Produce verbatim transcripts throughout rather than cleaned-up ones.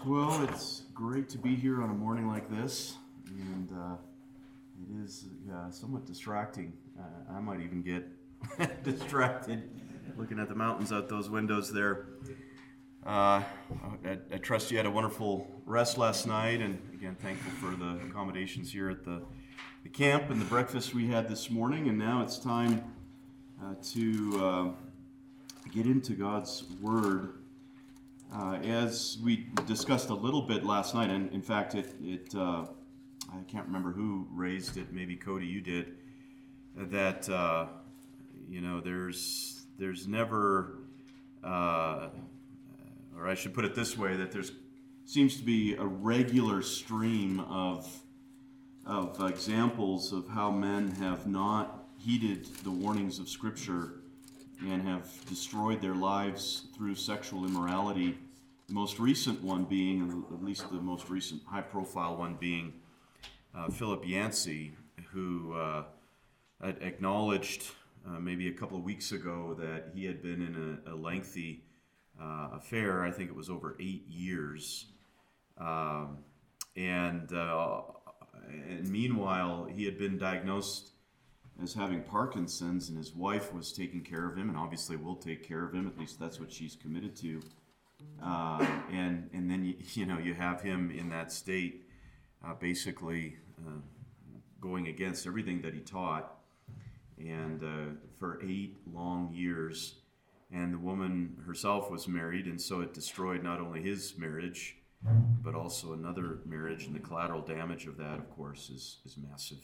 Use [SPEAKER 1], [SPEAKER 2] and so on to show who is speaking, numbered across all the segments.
[SPEAKER 1] Well, it's great to be here on a morning like this, and uh, it is uh, somewhat distracting. Uh, I might even get distracted looking at the mountains out those windows there. Uh, I, I trust you had a wonderful rest last night, and again, thankful for the accommodations here at the, the camp and the breakfast we had this morning. And now it's time uh, to uh, get into God's Word. Uh, as we discussed a little bit last night, and in fact, it, it uh, I can't remember who raised it, maybe Cody, you did, that, uh, you know, there's, there's never, uh, or I should put it this way, that there's seems to be a regular stream of, of examples of how men have not heeded the warnings of Scripture and have destroyed their lives through sexual immorality. The most recent one being, at least the most recent high-profile one being, uh, Philip Yancey, who uh, had acknowledged uh, maybe a couple of weeks ago that he had been in a, a lengthy uh, affair. I think it was over eight years. Um, and, uh, and meanwhile, he had been diagnosed as having Parkinson's, and his wife was taking care of him, and obviously will take care of him. At least that's what she's committed to. Uh, and and then you, you know you have him in that state, uh, basically uh, going against everything that he taught, and uh, for eight long years. And the woman herself was married, and so it destroyed not only his marriage, but also another marriage, and the collateral damage of that, of course, is is massive.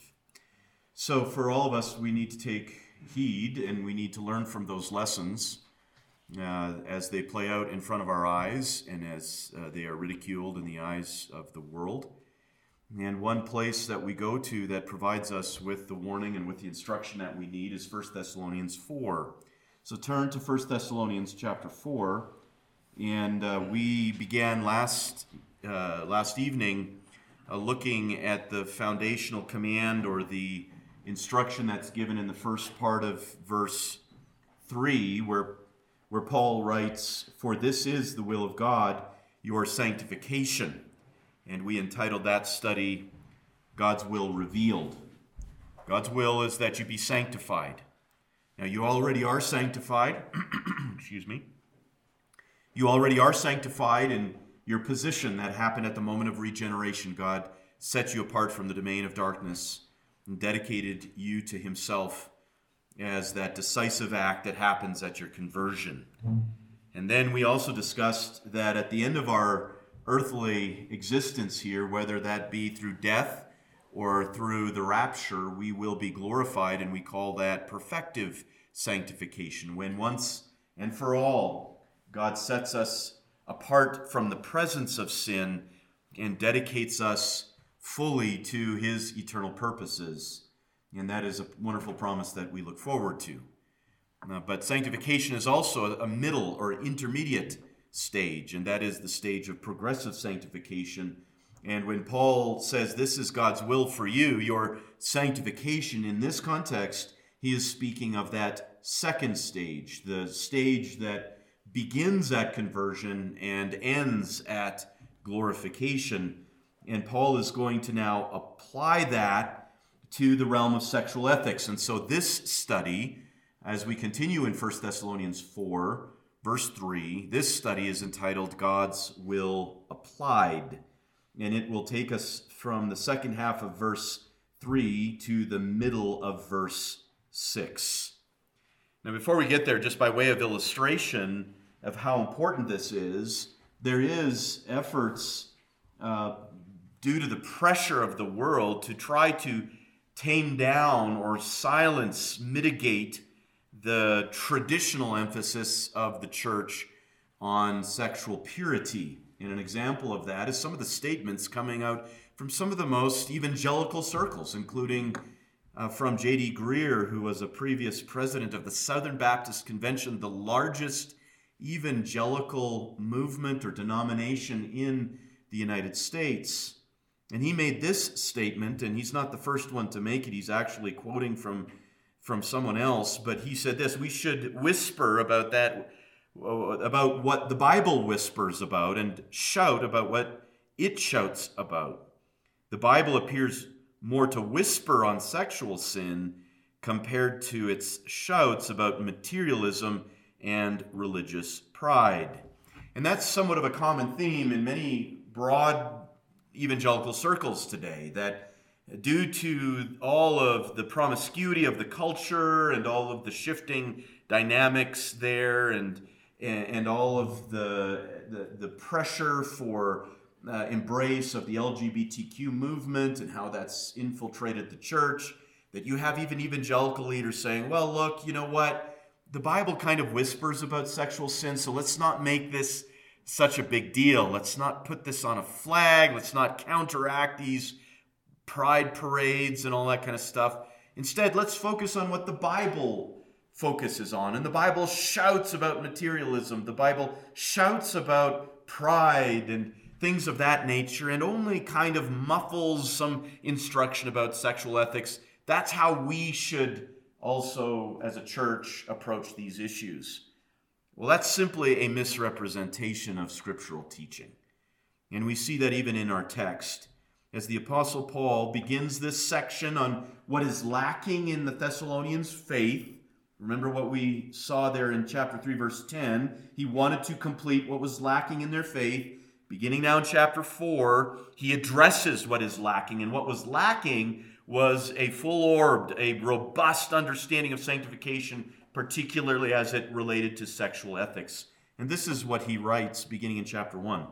[SPEAKER 1] So for all of us, we need to take heed, and we need to learn from those lessons uh, as they play out in front of our eyes, and as uh, they are ridiculed in the eyes of the world. And one place that we go to that provides us with the warning and with the instruction that we need is First Thessalonians four. So turn to First Thessalonians chapter four, and uh, we began last uh, last evening uh, looking at the foundational command, or the instruction that's given in the first part of verse three, where, where Paul writes, "For this is the will of God, your sanctification." And we entitled that study, God's Will Revealed. God's will is that you be sanctified. Now, you already are sanctified. Excuse me. You already are sanctified in your position that happened at the moment of regeneration. God set you apart from the domain of darkness and dedicated you to himself as that decisive act that happens at your conversion. And then we also discussed that at the end of our earthly existence here, whether that be through death or through the rapture, we will be glorified, and we call that perfective sanctification, when once and for all God sets us apart from the presence of sin and dedicates us fully to his eternal purposes. And that is a wonderful promise that we look forward to. Uh, but sanctification is also a middle or intermediate stage, and that is the stage of progressive sanctification. And when Paul says this is God's will for you, your sanctification, in this context, he is speaking of that second stage, the stage that begins at conversion and ends at glorification. And Paul is going to now apply that to the realm of sexual ethics. And so this study, as we continue in First Thessalonians four, verse three, this study is entitled God's Will Applied. And it will take us from the second half of verse three to the middle of verse six. Now, before we get there, just by way of illustration of how important this is, there is efforts uh, due to the pressure of the world to try to tame down or silence, mitigate the traditional emphasis of the church on sexual purity. And an example of that is some of the statements coming out from some of the most evangelical circles, including uh, from J D Greer, who was a previous president of the Southern Baptist Convention, the largest evangelical movement or denomination in the United States. And he made this statement, and he's not the first one to make it. He's actually quoting from, from someone else, but he said this: "We should whisper about that about what the Bible whispers about and shout about what it shouts about. The Bible appears more to whisper on sexual sin compared to its shouts about materialism and religious pride. And that's somewhat of a common theme in many broad evangelical circles today, that due to all of the promiscuity of the culture and all of the shifting dynamics there and and all of the the, the pressure for uh, embrace of the L G B T Q movement and how that's infiltrated the church, that you have even evangelical leaders saying, well, look, you know what? The Bible kind of whispers about sexual sin, so let's not make this such a big deal. Let's not put this on a flag. Let's not counteract these pride parades and all that kind of stuff. Instead, let's focus on what the Bible focuses on. And the Bible shouts about materialism. The Bible shouts about pride and things of that nature, and only kind of muffles some instruction about sexual ethics. That's how we should also, as a church, approach these issues. Well, that's simply a misrepresentation of scriptural teaching. And we see that even in our text. As the Apostle Paul begins this section on what is lacking in the Thessalonians' faith, remember what we saw there in chapter three, verse ten. He wanted to complete what was lacking in their faith. Beginning now in chapter four, he addresses what is lacking. And what was lacking was a full-orbed, a robust understanding of sanctification, particularly as it related to sexual ethics. And this is what he writes beginning in chapter one.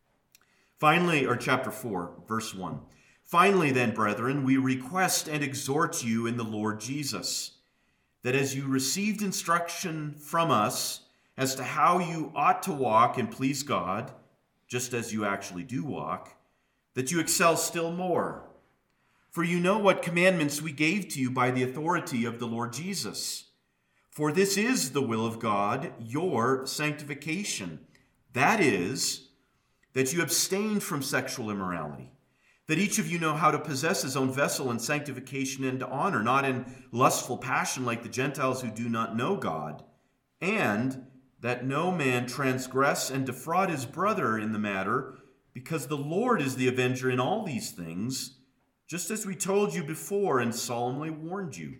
[SPEAKER 1] Finally, or chapter four, verse one. Finally then, brethren, we request and exhort you in the Lord Jesus, that as you received instruction from us as to how you ought to walk and please God, just as you actually do walk, that you excel still more. For you know what commandments we gave to you by the authority of the Lord Jesus. For this is the will of God, your sanctification. That is, that you abstain from sexual immorality, that each of you know how to possess his own vessel in sanctification and honor, not in lustful passion like the Gentiles who do not know God, and that no man transgress and defraud his brother in the matter, because the Lord is the avenger in all these things, just as we told you before and solemnly warned you.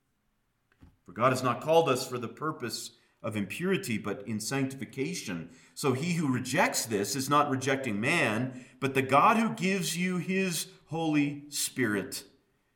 [SPEAKER 1] For God has not called us for the purpose of impurity, but in sanctification. So he who rejects this is not rejecting man, but the God who gives you his Holy Spirit.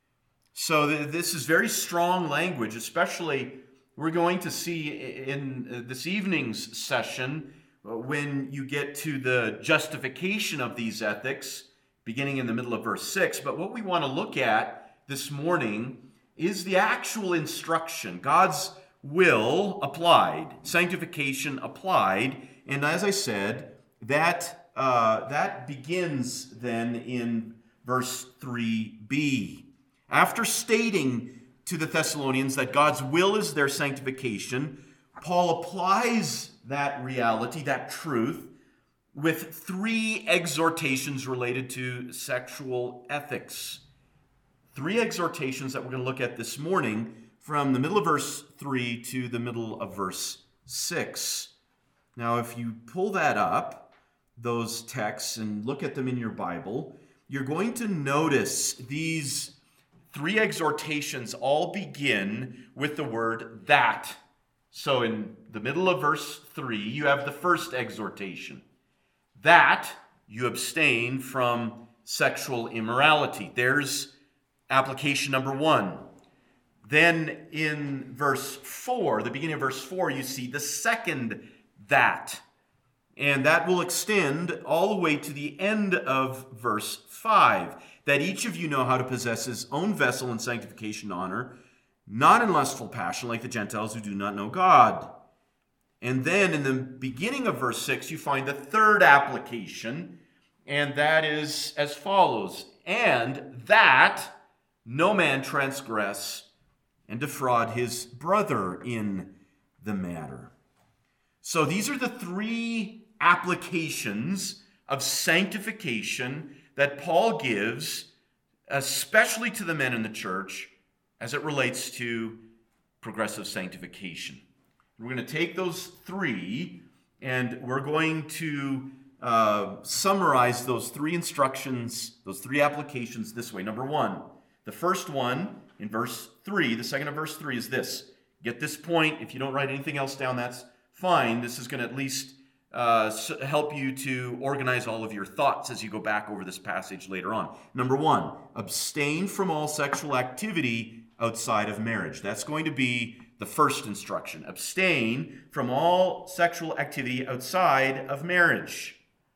[SPEAKER 1] So this is very strong language, especially we're going to see in this evening's session when you get to the justification of these ethics, beginning in the middle of verse six. But what we want to look at this morning is the actual instruction, God's will applied, sanctification applied. And as I said, that, uh, that begins then in verse three b. After stating to the Thessalonians that God's will is their sanctification, Paul applies that reality, that truth, with three exhortations related to sexual ethics. Three exhortations that we're going to look at this morning from the middle of verse three to the middle of verse six. Now, if you pull that up, those texts, and look at them in your Bible, you're going to notice these three exhortations all begin with the word that. So in the middle of verse three, you have the first exhortation. That you abstain from sexual immorality. There's application number one. Then in verse four, the beginning of verse four, you see the second that. And that will extend all the way to the end of verse five. That each of you know how to possess his own vessel in sanctification and honor, not in lustful passion like the Gentiles who do not know God. And then in the beginning of verse six, you find the third application, and that is as follows. And that no man transgress and defraud his brother in the matter. So these are the three applications of sanctification that Paul gives, especially to the men in the church, as it relates to progressive sanctification. We're going to take those three And we're going to uh, summarize those three instructions, those three applications this way. Number one, the first one in verse three, the second of verse three is this. Get this point. If you don't write anything else down, that's fine. This is going to at least uh, help you to organize all of your thoughts as you go back over this passage later on. Number one, abstain from all sexual activity outside of marriage. That's going to be the first instruction. Abstain from all sexual activity outside of marriage.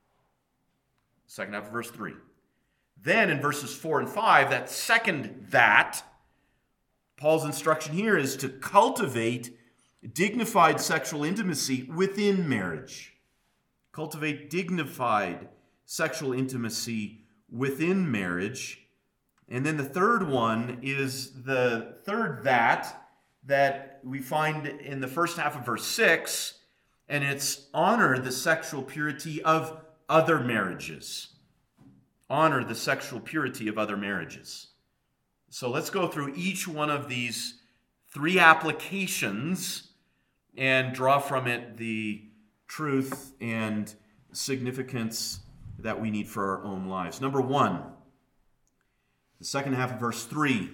[SPEAKER 1] Second half of verse three. Then in verses four and five, that second that, Paul's instruction here is to cultivate dignified sexual intimacy within marriage. Cultivate dignified sexual intimacy within marriage. And then the third one is the third that that we find in the first half of verse six, and it's honor the sexual purity of other marriages. Honor the sexual purity of other marriages. So let's go through each one of these three applications and draw from it the truth and significance that we need for our own lives. Number one, the second half of verse three,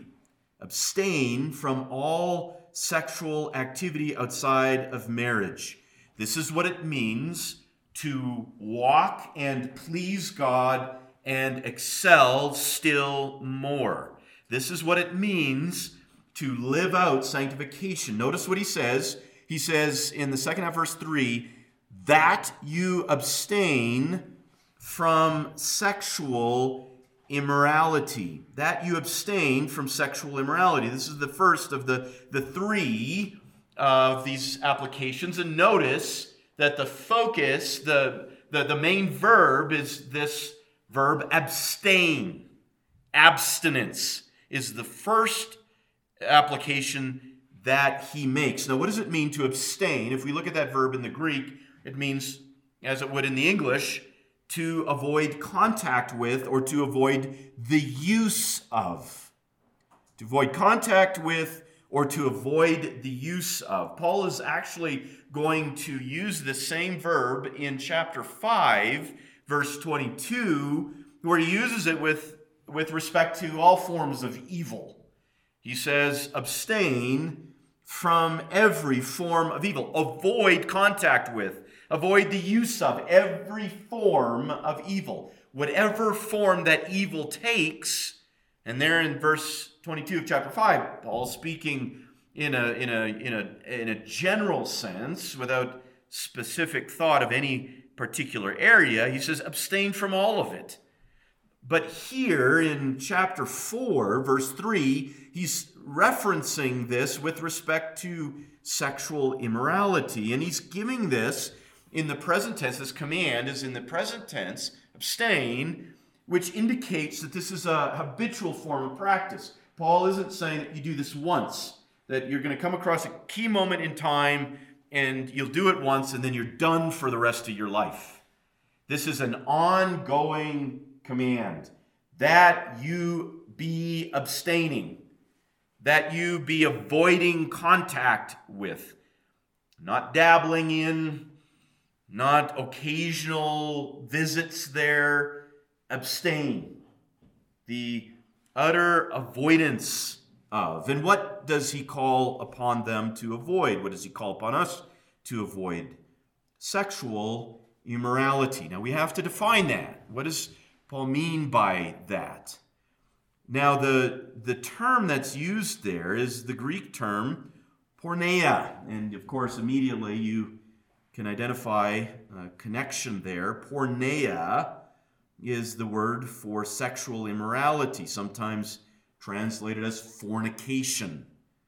[SPEAKER 1] abstain from all sexual activity outside of marriage. This is what it means to walk and please God and excel still more. This is what it means to live out sanctification. Notice what he says. He says in the second half of verse three, that you abstain from sexual immorality. That you abstain from sexual immorality. This is the first of the, the three of these applications. And notice that the focus, the, the, the main verb is this verb abstain. Abstinence is the first application that he makes. Now, what does it mean to abstain? If we look at that verb in the Greek, it means, as it would in the English, to avoid contact with or to avoid the use of. To avoid contact with or to avoid the use of. Paul is actually going to use the same verb in chapter five, verse twenty-two, where he uses it with, with respect to all forms of evil. He says, abstain from every form of evil. Avoid contact with. Avoid the use of every form of evil. Whatever form that evil takes. And there in verse twenty-two of chapter five, Paul's speaking in a, in a, in a, in a general sense, without specific thought of any particular area. He says, abstain from all of it. But here in chapter four, verse three, he's referencing this with respect to sexual immorality. And he's giving this in the present tense. This command is in the present tense, abstain, which indicates that this is a habitual form of practice. Paul isn't saying that you do this once, that you're going to come across a key moment in time and you'll do it once and then you're done for the rest of your life. This is an ongoing command that you be abstaining, that you be avoiding contact with, not dabbling in, not occasional visits there. Abstain. The utter avoidance of. And what does he call upon them to avoid? What does he call upon us to avoid? Sexual immorality. Now we have to define that. What does Paul mean by that? Now the, the term that's used there is the Greek term porneia. And of course immediately you can identify a connection there. Porneia is the word for sexual immorality, sometimes translated as fornication.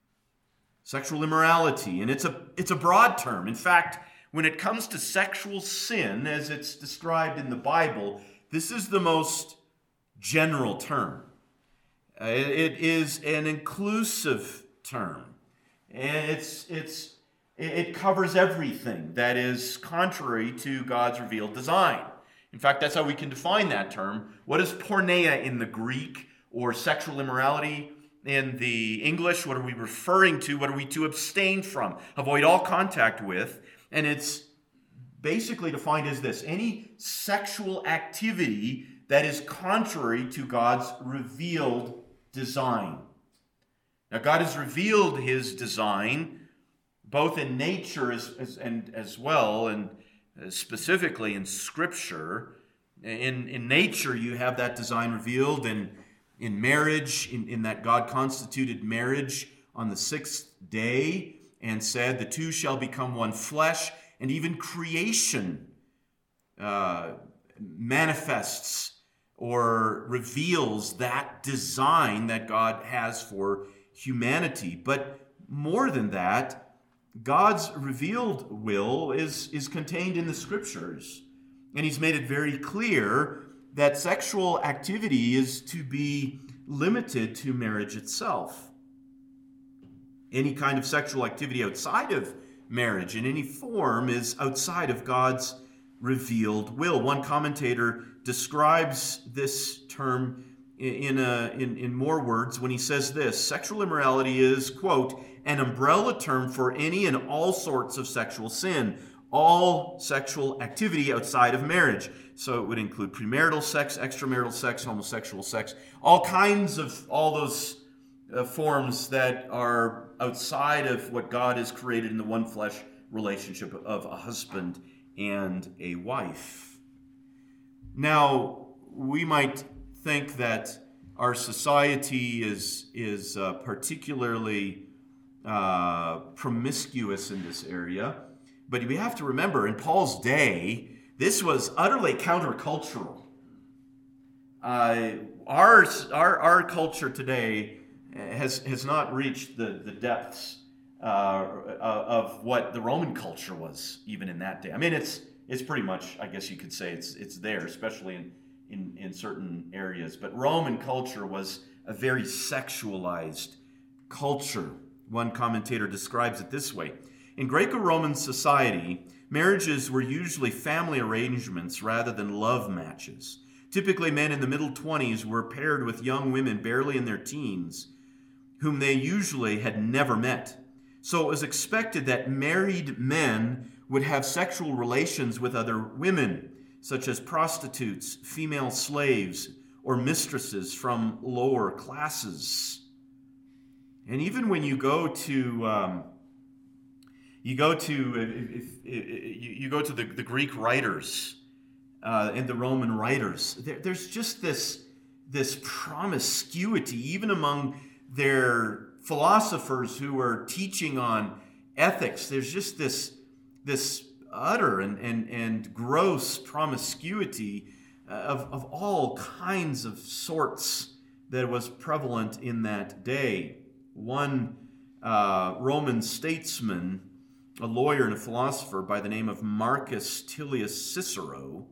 [SPEAKER 1] Sexual immorality, and it's a it's a broad term. In fact, when it comes to sexual sin, as it's described in the Bible, this is the most general term. Uh, it, it is an inclusive term, and it's it's it covers everything that is contrary to God's revealed design. In fact, that's how we can define that term. What is porneia in the Greek, or sexual immorality in the English? What are we referring to? What are we to abstain from? Avoid all contact with. And it's basically defined as this: any sexual activity that is contrary to God's revealed design. Now, God has revealed his design both in nature as, as, and as well, and specifically in Scripture. In, in nature, you have that design revealed in, in marriage, in, in that God constituted marriage on the sixth day and said, the two shall become one flesh. And even creation uh, manifests or reveals that design that God has for humanity. But more than that, God's revealed will is, is contained in the Scriptures. And he's made it very clear that sexual activity is to be limited to marriage itself. Any kind of sexual activity outside of marriage in any form is outside of God's revealed will. One commentator describes this term in, a, in, in more words when he says this: sexual immorality is, quote, an umbrella term for any and all sorts of sexual sin, all sexual activity outside of marriage. So it would include premarital sex, extramarital sex, homosexual sex, all kinds of all those uh, forms that are outside of what God has created in the one flesh relationship of a husband and a wife. Now, we might think that our society is, is uh, particularly uh, promiscuous in this area, but we have to remember, in Paul's day, this was utterly countercultural. Uh, our, our, our culture today has, has not reached the, the depths uh, of what the Roman culture was, even in that day. I mean, it's it's pretty much, I guess you could say, it's it's there, especially in, in, in certain areas. But Roman culture was a very sexualized culture. One commentator describes it this way: in Greco-Roman society, marriages were usually family arrangements rather than love matches. Typically, men in the middle twenties were paired with young women barely in their teens, whom they usually had never met. So it was expected that married men would have sexual relations with other women, such as prostitutes, female slaves, or mistresses from lower classes. And even when you go to um, you go to if, if, you go to the, the Greek writers uh, and the Roman writers, there, there's just this this promiscuity, even among their philosophers who are teaching on ethics. There's just this this utter and and, and gross promiscuity of, of all kinds of sorts that was prevalent in that day. One uh, Roman statesman, a lawyer and a philosopher by the name of Marcus Tullius Cicero,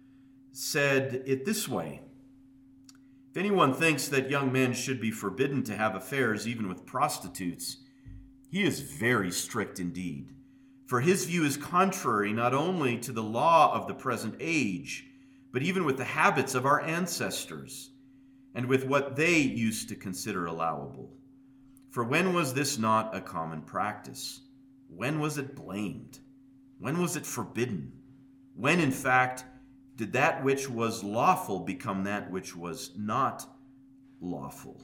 [SPEAKER 1] said it this way: if anyone thinks that young men should be forbidden to have affairs even with prostitutes, he is very strict indeed. For his view is contrary not only to the law of the present age, but even with the habits of our ancestors, and with what they used to consider allowable. For when was this not a common practice? When was it blamed? When was it forbidden? When, in fact, did that which was lawful become that which was not lawful?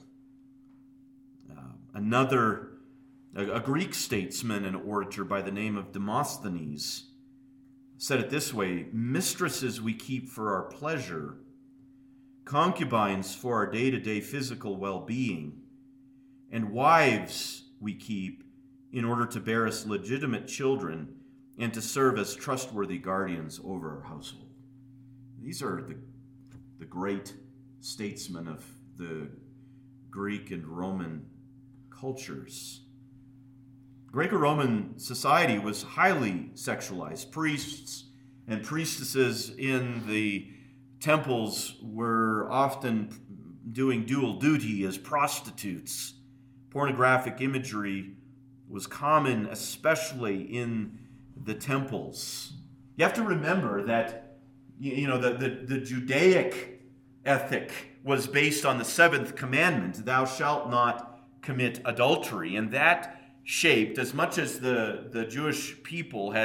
[SPEAKER 1] Uh, another, a, a Greek statesman and orator by the name of Demosthenes said it this way: mistresses we keep for our pleasure, concubines for our day-to-day physical well-being, and wives we keep in order to bear us legitimate children and to serve as trustworthy guardians over our household. These are the, the great statesmen of the Greek and Roman cultures. Greco-Roman society was highly sexualized. Priests and priestesses in the temples were often doing dual duty as prostitutes. Pornographic imagery was common, especially in the temples. You have to remember that, you know, the, the, the Judaic ethic was based on the seventh commandment, thou shalt not commit adultery. And that shaped, as much as the, the Jewish people had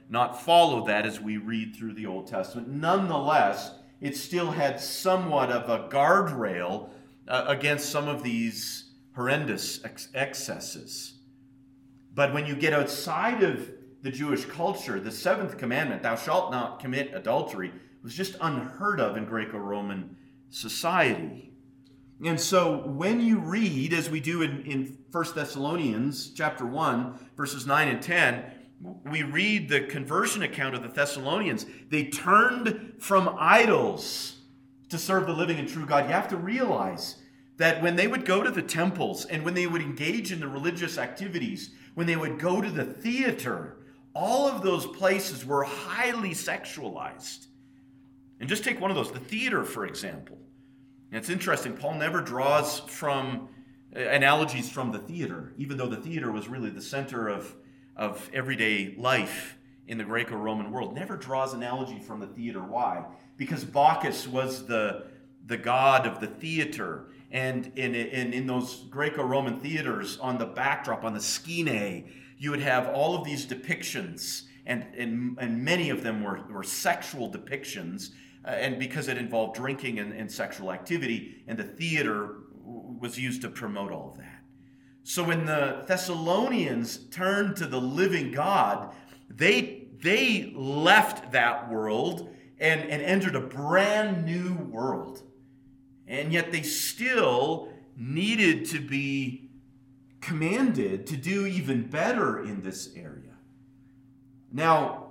[SPEAKER 1] not follow that as we read through the Old Testament. Nonetheless, it still had somewhat of a guardrail uh, against some of these horrendous ex- excesses. But when you get outside of the Jewish culture, the seventh commandment, thou shalt not commit adultery, was just unheard of in Greco-Roman society. And so when you read, as we do in, in First Thessalonians chapter one, verses nine and ten, we read the conversion account of the Thessalonians. They turned from idols to serve the living and true God. You have to realize that when they would go to the temples and when they would engage in the religious activities, when they would go to the theater, all of those places were highly sexualized. And just take one of those, the theater, for example. And it's interesting, Paul never draws from uh, analogies from the theater, even though the theater was really the center of, of everyday life in the Greco-Roman world. Never draws analogy from the theater. Why? Because Bacchus was the, the god of the theater. And in, in, in those Greco-Roman theaters, on the backdrop, on the skene, you would have all of these depictions, and, and, and many of them were, were sexual depictions, uh, and because it involved drinking and, and sexual activity, and the theater was used to promote all of that. So when the Thessalonians turned to the living God, they, they left that world and, and entered a brand new world. And yet they still needed to be commanded to do even better in this area. Now,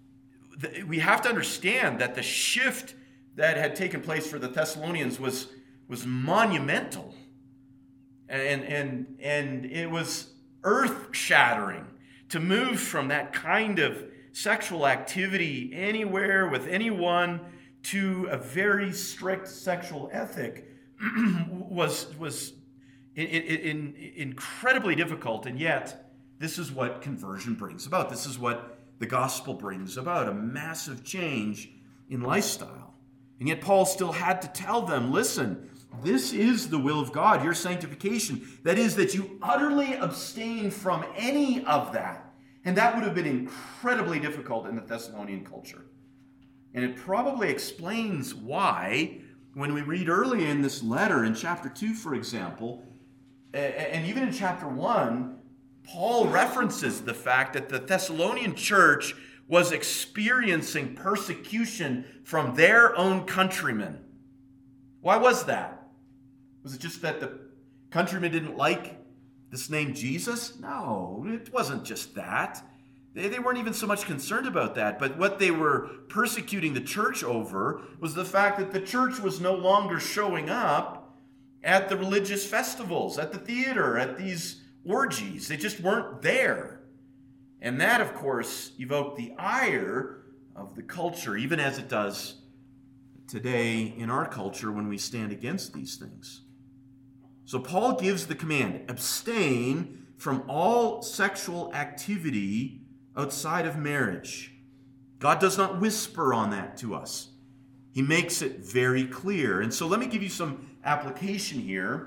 [SPEAKER 1] th- we have to understand that the shift that had taken place for the Thessalonians was, was monumental. And, and, and it was earth-shattering to move from that kind of sexual activity anywhere with anyone to a very strict sexual ethic was, was in, in, in incredibly difficult. And yet, this is what conversion brings about. This is what the gospel brings about, a massive change in lifestyle. And yet Paul still had to tell them, listen, this is the will of God, your sanctification. That is, that you utterly abstain from any of that. And that would have been incredibly difficult in the Thessalonian culture. And it probably explains why, when we read early in this letter, in chapter two, for example, and even in chapter one, Paul references the fact that the Thessalonian church was experiencing persecution from their own countrymen. Why was that? Was it just that the countrymen didn't like this name Jesus? No, it wasn't just that. They, they weren't even so much concerned about that. But what they were persecuting the church over was the fact that the church was no longer showing up at the religious festivals, at the theater, at these orgies. They just weren't there. And that, of course, evoked the ire of the culture, even as it does today in our culture when we stand against these things. So Paul gives the command, abstain from all sexual activity outside of marriage. God does not whisper on that to us. He makes it very clear. And so let me give you some application here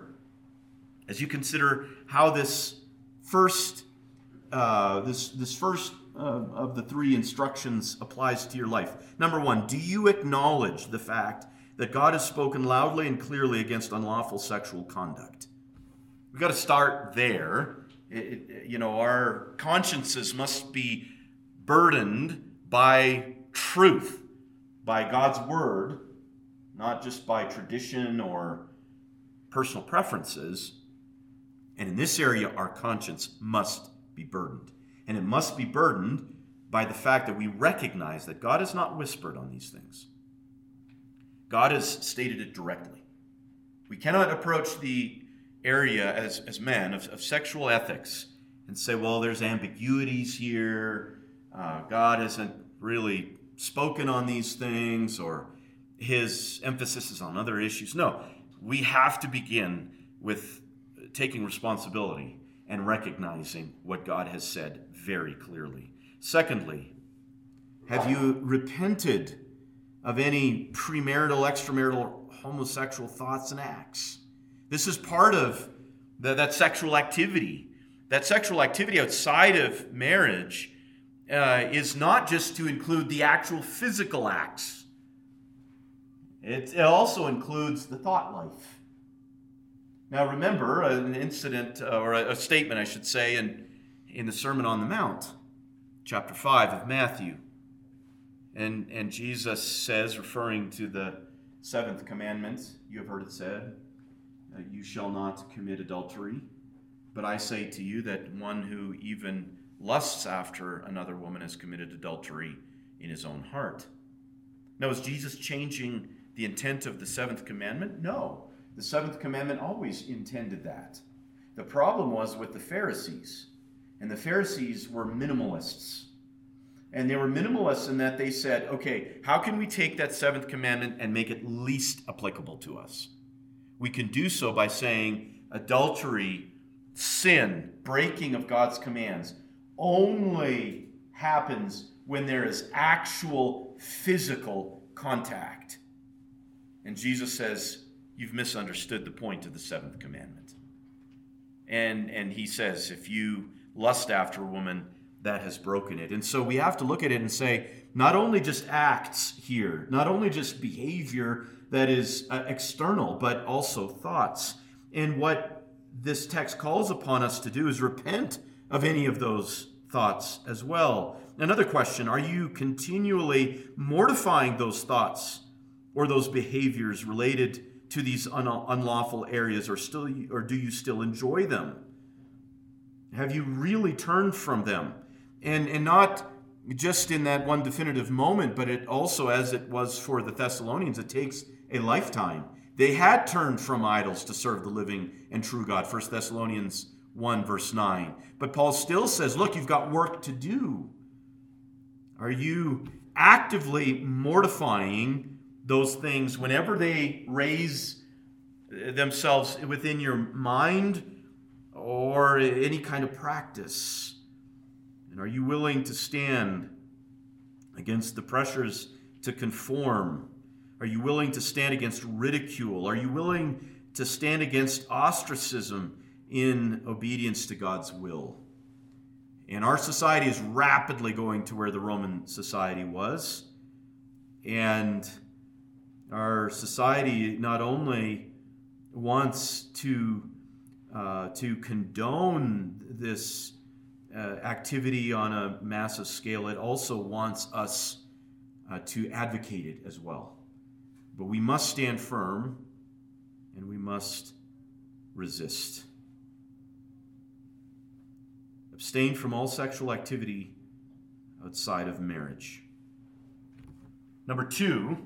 [SPEAKER 1] as you consider how this first uh, this this first uh, of the three instructions applies to your life. Number one, do you acknowledge the fact that God has spoken loudly and clearly against unlawful sexual conduct? We've got to start there. It, it, you know, our consciences must be burdened by truth, by God's word, not just by tradition or personal preferences. And in this area, our conscience must be burdened. And it must be burdened by the fact that we recognize that God has not whispered on these things. God has stated it directly. We cannot approach the area as, as men of, of sexual ethics and say, well, there's ambiguities here. Uh, God hasn't really spoken on these things, or his emphasis is on other issues. No, we have to begin with taking responsibility and recognizing what God has said very clearly. Secondly, have you repented of any premarital, extramarital, homosexual thoughts and acts? This is part of the, that sexual activity. That sexual activity outside of marriage uh, is not just to include the actual physical acts. It, it also includes the thought life. Now remember an incident, uh, or a, a statement I should say, in, in the Sermon on the Mount, chapter five of Matthew. And, and Jesus says, referring to the seventh commandment, you have heard it said, uh, you shall not commit adultery. But I say to you that one who even lusts after another woman has committed adultery in his own heart. Now, is Jesus changing the intent of the seventh commandment? No. The seventh commandment always intended that. The problem was with the Pharisees. And the Pharisees were minimalists. And they were minimalists in that they said, okay, how can we take that seventh commandment and make it least applicable to us? We can do so by saying adultery, sin, breaking of God's commands, only happens when there is actual physical contact. And Jesus says, you've misunderstood the point of the seventh commandment. And, and he says, if you lust after a woman, that has broken it. And so we have to look at it and say, not only just acts here, not only just behavior that is uh, external, but also thoughts. And what this text calls upon us to do is repent of any of those thoughts as well. Another question, are you continually mortifying those thoughts or those behaviors related to these un- unlawful areas, or still, or do you still enjoy them? Have you really turned from them? And, and not just in that one definitive moment, but it also, as it was for the Thessalonians, it takes a lifetime. They had turned from idols to serve the living and true God, First Thessalonians one, verse nine. But Paul still says, look, you've got work to do. Are you actively mortifying those things whenever they raise themselves within your mind or any kind of practice? And are you willing to stand against the pressures to conform? Are you willing to stand against ridicule? Are you willing to stand against ostracism in obedience to God's will? And our society is rapidly going to where the Roman society was. And our society not only wants to, uh, to condone this uh, activity on a massive scale, it also wants us uh, to advocate it as well. But we must stand firm, and we must resist. Abstain from all sexual activity outside of marriage. Number two,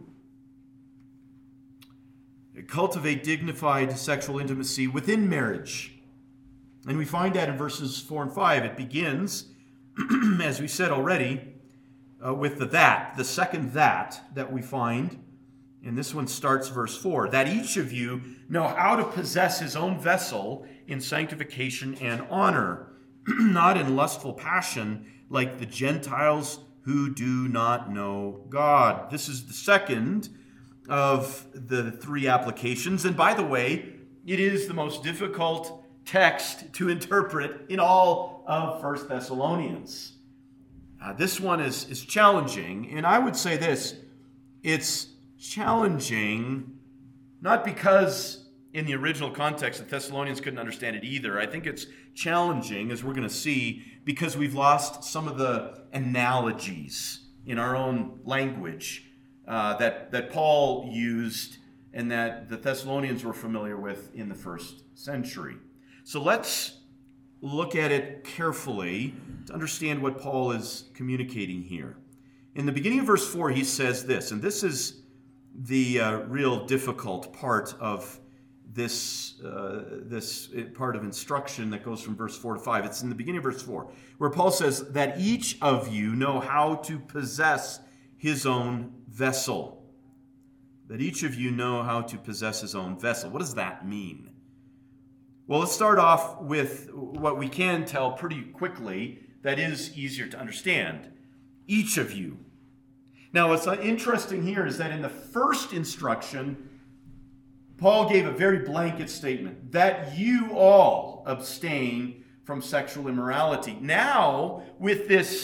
[SPEAKER 1] cultivate dignified sexual intimacy within marriage. And we find that in verses four and five. It begins, as we said already, uh, with the that, the second that that we find. And this one starts verse four. That each of you know how to possess his own vessel in sanctification and honor, not in lustful passion like the Gentiles who do not know God. This is the second of the three applications. And by the way, it is the most difficult text to interpret in all of First Thessalonians. Uh, this one is, is challenging. And I would say this, it's challenging not because in the original context the Thessalonians couldn't understand it either. I think it's challenging, as we're going to see, because we've lost some of the analogies in our own language uh, that, that Paul used and that the Thessalonians were familiar with in the first century. So let's look at it carefully to understand what Paul is communicating here. In the beginning of verse four, he says this, and this is the uh, real difficult part of this uh, this part of instruction that goes from verse four to five. It's in the beginning of verse four, where Paul says that each of you know how to possess his own vessel. That each of you know how to possess his own vessel. What does that mean? Well, let's start off with what we can tell pretty quickly that is easier to understand. Each of you. Now, what's interesting here is that in the first instruction, Paul gave a very blanket statement, that you all abstain from sexual immorality. Now, with this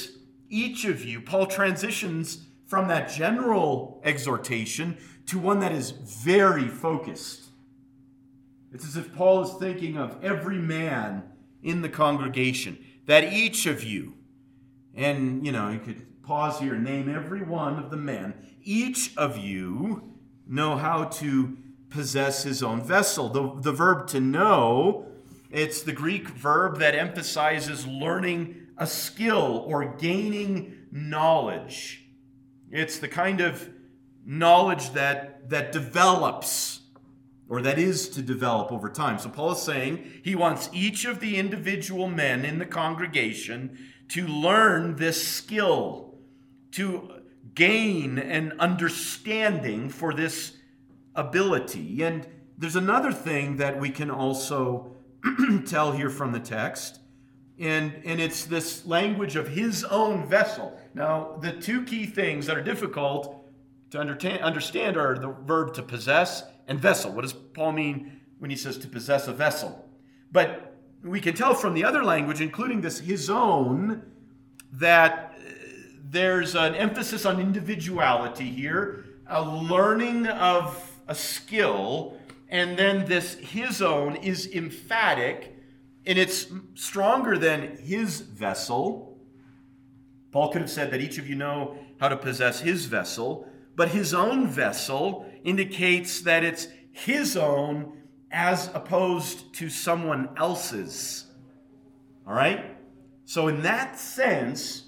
[SPEAKER 1] each of you, Paul transitions from that general exhortation to one that is very focused. It's as if Paul is thinking of every man in the congregation, that each of you, and you know, you could pause here and name every one of the men, each of you know how to possess his own vessel. The, the verb to know, it's the Greek verb that emphasizes learning a skill or gaining knowledge. It's the kind of knowledge that, that develops, or that is to develop over time. So Paul is saying he wants each of the individual men in the congregation to learn this skill, to gain an understanding for this ability. And there's another thing that we can also tell here from the text, and, and it's this language of his own vessel. Now, the two key things that are difficult to understand are the verb to possess and vessel. What does Paul mean when he says to possess a vessel? But we can tell from the other language, including this his own, that there's an emphasis on individuality here, a learning of a skill, and then this his own is emphatic, and it's stronger than his vessel. Paul could have said that each of you know how to possess his vessel, but his own vessel indicates that it's his own as opposed to someone else's. All right? So in that sense,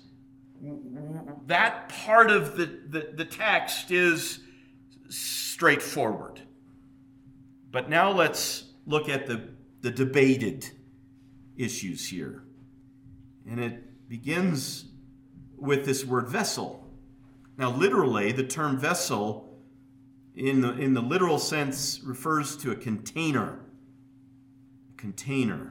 [SPEAKER 1] that part of the, the, the text is straightforward. But now let's look at the, the debated issues here. And it begins with this word vessel. Now, literally, the term vessel in the, in the literal sense refers to a container. A container.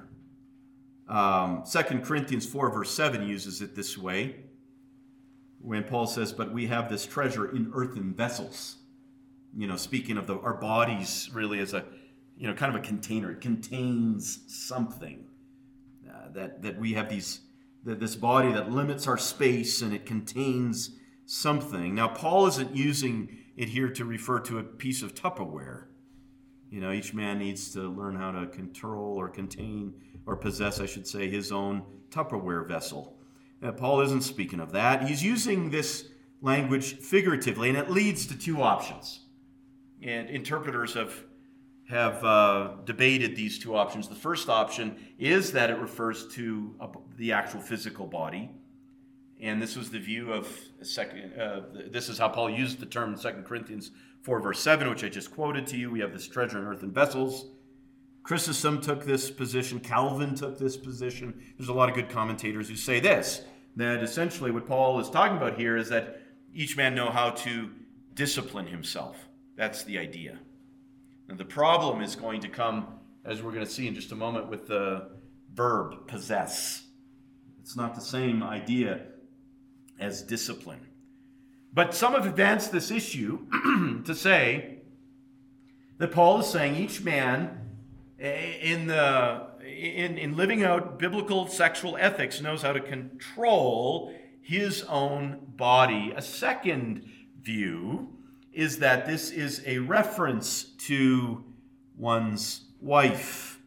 [SPEAKER 1] Um, Second Corinthians four, verse seven uses it this way when Paul says, but we have this treasure in earthen vessels. You know, speaking of the, our bodies really as a, you know, kind of a container. It contains something. Uh, that, that we have these, the, this body that limits our space, and it contains something. Now, Paul isn't using it here to refer to a piece of Tupperware. You know, each man needs to learn how to control or contain or possess, I should say, his own Tupperware vessel. Uh, Paul isn't speaking of that. He's using this language figuratively, and it leads to two options. And interpreters have, have uh, debated these two options. The first option is that it refers to a, the actual physical body. And this was the view of, second, uh, this is how Paul used the term in Second Corinthians four, verse seven, which I just quoted to you. We have this treasure in earthen vessels. Chrysostom took this position. Calvin took this position. There's a lot of good commentators who say this, that essentially what Paul is talking about here is that each man know how to discipline himself. That's the idea. And the problem is going to come, as we're going to see in just a moment, with the verb possess. It's not the same idea as discipline. But some have advanced this issue to say that Paul is saying each man in the in, in living out biblical sexual ethics knows how to control his own body. A second view is that this is a reference to one's wife.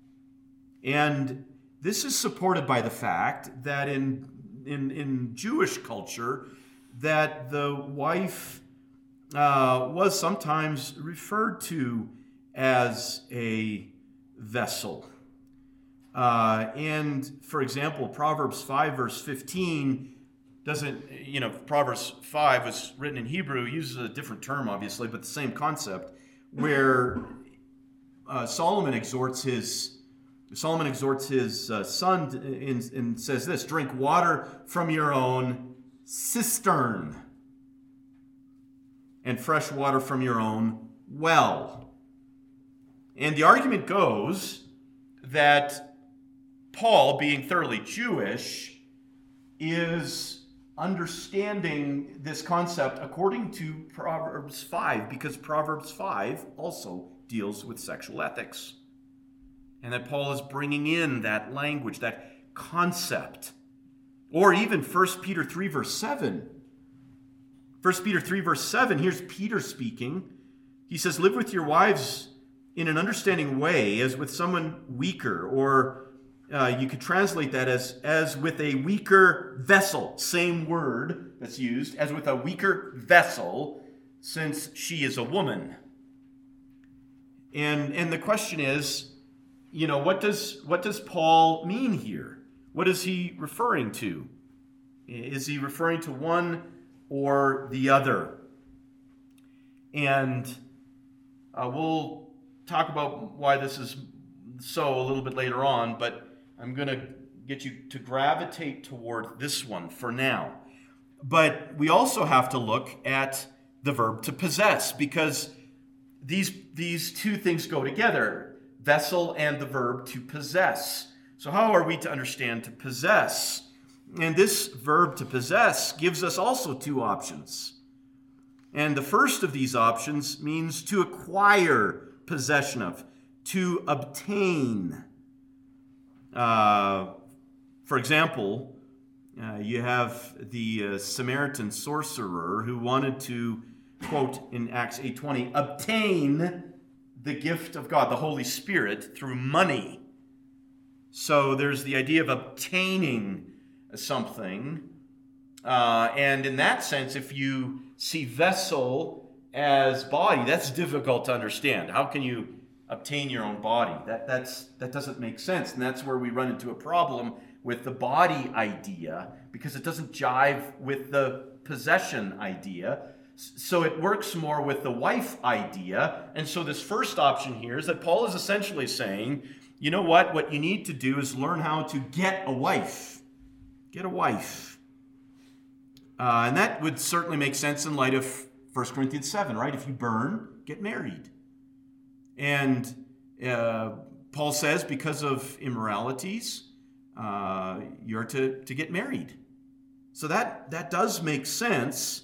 [SPEAKER 1] And this is supported by the fact that in in, in Jewish culture, that the wife uh, was sometimes referred to as a vessel. Uh, and, for example, Proverbs five, verse fifteen doesn't, you know, Proverbs five was written in Hebrew, uses a different term, obviously, but the same concept, where uh, Solomon exhorts his Solomon exhorts his uh, son and, and says this, drink water from your own cistern and fresh water from your own well. And the argument goes that Paul, being thoroughly Jewish, is understanding this concept according to Proverbs five, because Proverbs five also deals with sexual ethics. And that Paul is bringing in that language, that concept Or even First Peter three, verse seven. First Peter three, verse seven, here's Peter speaking. He says, live with your wives in an understanding way as with someone weaker, or uh, you could translate that as, as with a weaker vessel. Same word that's used, as with a weaker vessel, since she is a woman. And, and the question is, you know, what does, what does Paul mean here? What is he referring to? Is he referring to one or the other? And uh, we'll talk about why this is so a little bit later on, but I'm going to get you to gravitate toward this one for now. But we also have to look at the verb to possess, because these, these two things go together, vessel and the verb to possess. So how are we to understand to possess? And this verb to possess gives us also two options. And the first of these options means to acquire possession of, to obtain. Uh, for example, uh, you have the uh, Samaritan sorcerer who wanted to, quote in Acts eight twenty, obtain the gift of God, the Holy Spirit, through money. So there's the idea of obtaining something. Uh, and in that sense, if you see vessel as body, that's difficult to understand. How can you obtain your own body? That, that's, that doesn't make sense. And that's where we run into a problem with the body idea, because it doesn't jive with the possession idea. So it works more with the wife idea. And so this first option here is that Paul is essentially saying, you know what? What you need to do is learn how to get a wife. Get a wife. Uh, and that would certainly make sense in light of First Corinthians seven, right? If you burn, get married. And uh, Paul says because of immoralities, uh, you're to, to get married. So that, that does make sense.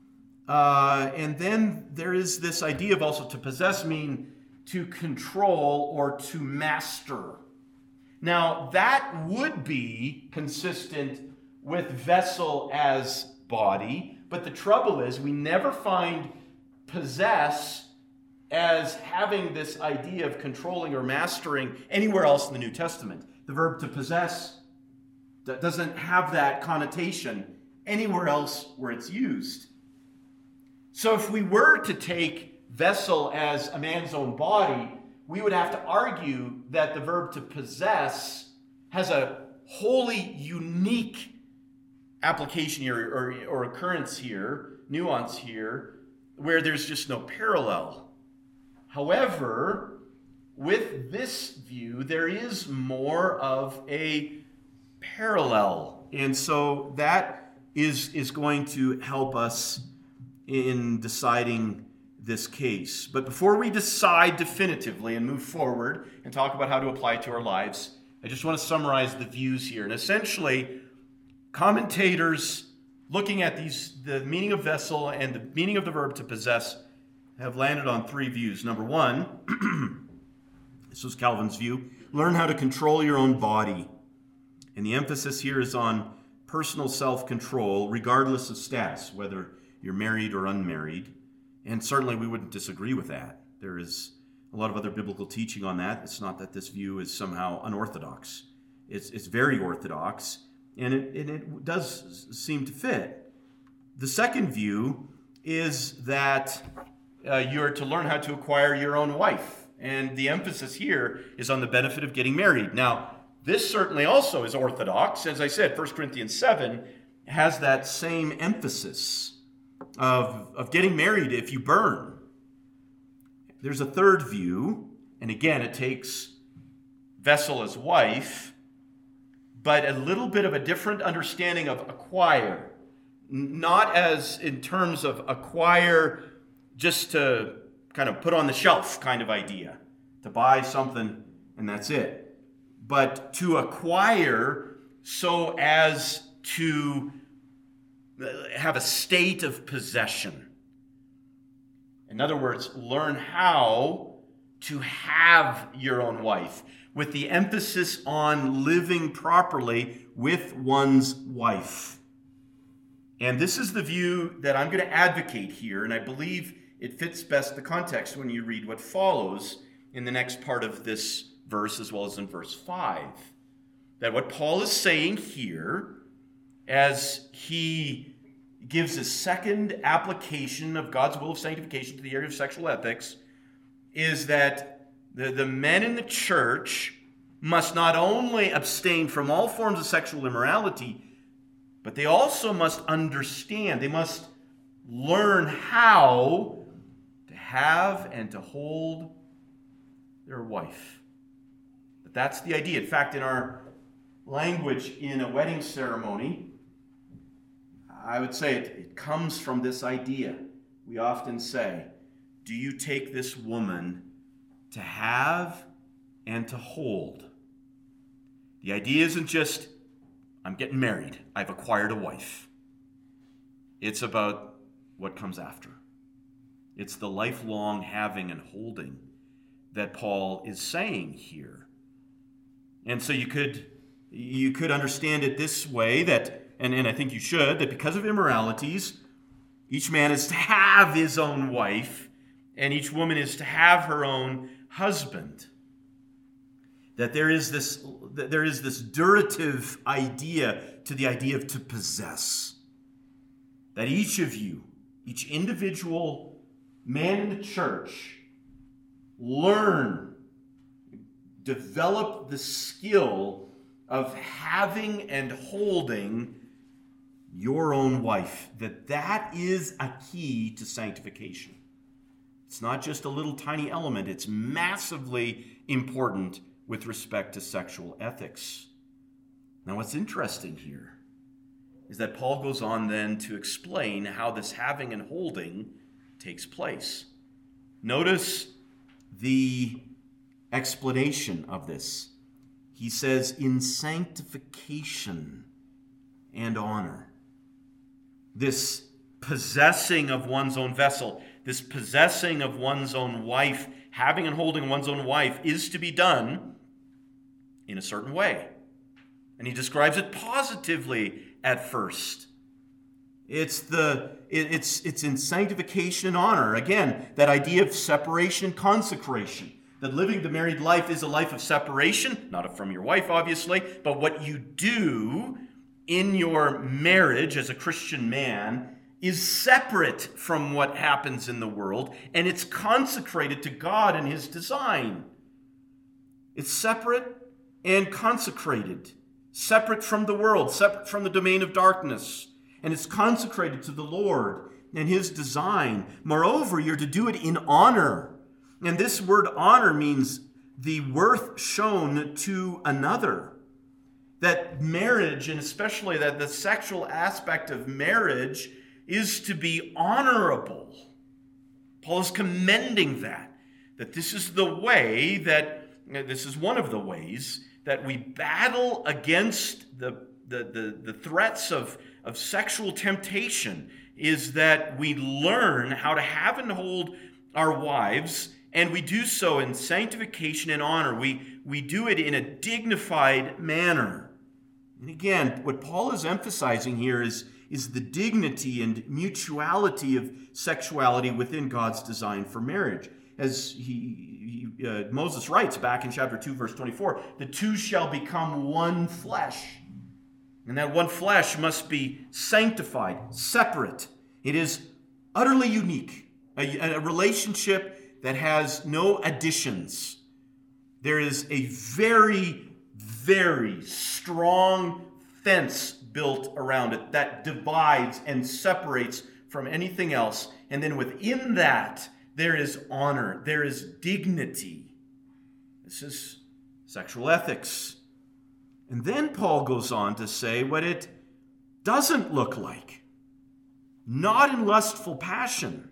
[SPEAKER 1] Uh, and then there is this idea of also to possess mean to control or to master. Now, that would be consistent with vessel as body, but the trouble is we never find possess as having this idea of controlling or mastering anywhere else in the New Testament. The verb to possess doesn't have that connotation anywhere else where it's used. So if we were to take vessel as a man's own body, we would have to argue that the verb to possess has a wholly unique application here, or, or occurrence here, nuance here, where there's just no parallel. However, with this view, there is more of a parallel. And so that is, is going to help us in deciding this case. But before we decide definitively and move forward and talk about how to apply it to our lives, I just want to summarize the views here. And essentially, commentators looking at these, the meaning of vessel and the meaning of the verb to possess, have landed on three views. Number one, this was Calvin's view, learn how to control your own body. And the emphasis here is on personal self-control, regardless of status, whether you're married or unmarried. And certainly we wouldn't disagree with that. There is a lot of other biblical teaching on that. It's not that this view is somehow unorthodox. It's, it's very orthodox, and it, and it does seem to fit. The second view is that uh, you're to learn how to acquire your own wife. And the emphasis here is on the benefit of getting married. Now, this certainly also is orthodox. As I said, First Corinthians seven has that same emphasis of, of getting married if you burn. There's a third view, and again, it takes vessel as wife, but a little bit of a different understanding of acquire. Not as in terms of acquire just to kind of put on the shelf kind of idea, to buy something and that's it. But to acquire so as to have a state of possession. In other words, learn how to have your own wife, with the emphasis on living properly with one's wife. And this is the view that I'm going to advocate here, and I believe it fits best the context when you read what follows in the next part of this verse, as well as in verse five. That what Paul is saying here, as he gives a second application of God's will of sanctification to the area of sexual ethics, is that the, the men in the church must not only abstain from all forms of sexual immorality, but they also must understand, they must learn how to have and to hold their wife. But that's the idea. In fact, in our language in a wedding ceremony, I would say it, it comes from this idea. We often say, do you take this woman to have and to hold? The idea isn't just, I'm getting married, I've acquired a wife. It's about what comes after. It's the lifelong having and holding that Paul is saying here. And so you could you could understand it this way, that, and, and I think you should, that because of immoralities, each man is to have his own wife, and each woman is to have her own husband. That there is this, that there is this durative idea to the idea of to possess. That each of you, each individual man in the church, learn, develop the skill of having and holding your own wife. That that is a key to sanctification. It's not just a little tiny element. It's massively important with respect to sexual ethics. Now, what's interesting here is that Paul goes on then to explain how this having and holding takes place. Notice the explanation of this. He says, in sanctification and honor. This possessing of one's own vessel, this possessing of one's own wife, having and holding one's own wife, is to be done in a certain way. And he describes it positively at first. It's the it, it's it's in sanctification and honor. Again, that idea of separation, consecration. That living the married life is a life of separation, not from your wife, obviously, but what you do in your marriage as a Christian man is separate from what happens in the world, and it's consecrated to God and His design. It's separate and consecrated, separate from the world, separate from the domain of darkness, and it's consecrated to the Lord and His design. Moreover, you're to do it in honor. And this word honor means the worth shown to another. That marriage, and especially that the sexual aspect of marriage, is to be honorable. Paul is commending that. That this is the way that, this is one of the ways that we battle against the, the, the, the threats of, of sexual temptation, is that we learn how to have and hold our wives. And we do so in sanctification and honor. We, we do it in a dignified manner. And again, what Paul is emphasizing here is, is the dignity and mutuality of sexuality within God's design for marriage. As he, he uh, Moses writes back in chapter two, verse twenty-four, the two shall become one flesh. And that one flesh must be sanctified, separate. It is utterly unique. A, a relationship that has no additions. There is a very, very strong fence built around it that divides and separates from anything else. And then within that, there is honor, there is dignity. This is sexual ethics. And then Paul goes on to say what it doesn't look like. Not in lustful passion.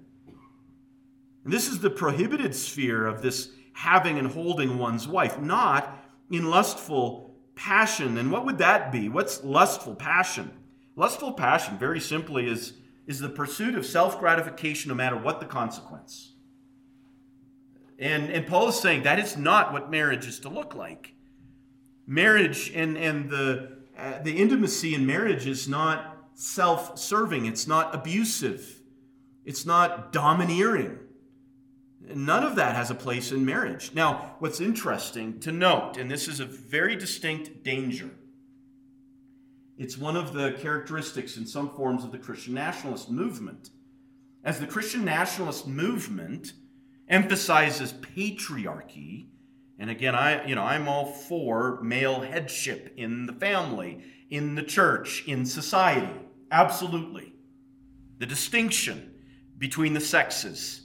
[SPEAKER 1] And this is the prohibited sphere of this having and holding one's wife, not in lustful passion. And what would that be? What's lustful passion? Lustful passion, very simply, is, is the pursuit of self-gratification no matter what the consequence. And, and Paul is saying that is not what marriage is to look like. Marriage and, and the, uh, the intimacy in marriage is not self-serving. It's not abusive. It's not domineering. None of that has a place in marriage. Now, what's interesting to note, and this is a very distinct danger, it's one of the characteristics in some forms of the Christian nationalist movement. As the Christian nationalist movement emphasizes patriarchy, and again, I, you know, I'm all for male headship in the family, in the church, in society. Absolutely. The distinction between the sexes.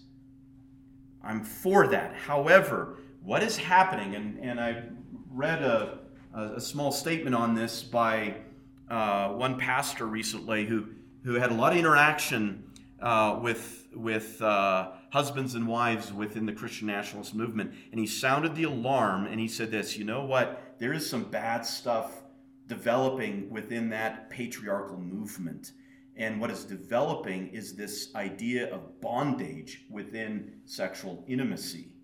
[SPEAKER 1] I'm for that. However, what is happening, and, and I read a, a, a small statement on this by uh, one pastor recently who, who had a lot of interaction uh, with, with uh, husbands and wives within the Christian nationalist movement. And he sounded the alarm and he said this, you know what? There is some bad stuff developing within that patriarchal movement. And what is developing is this idea of bondage within sexual intimacy.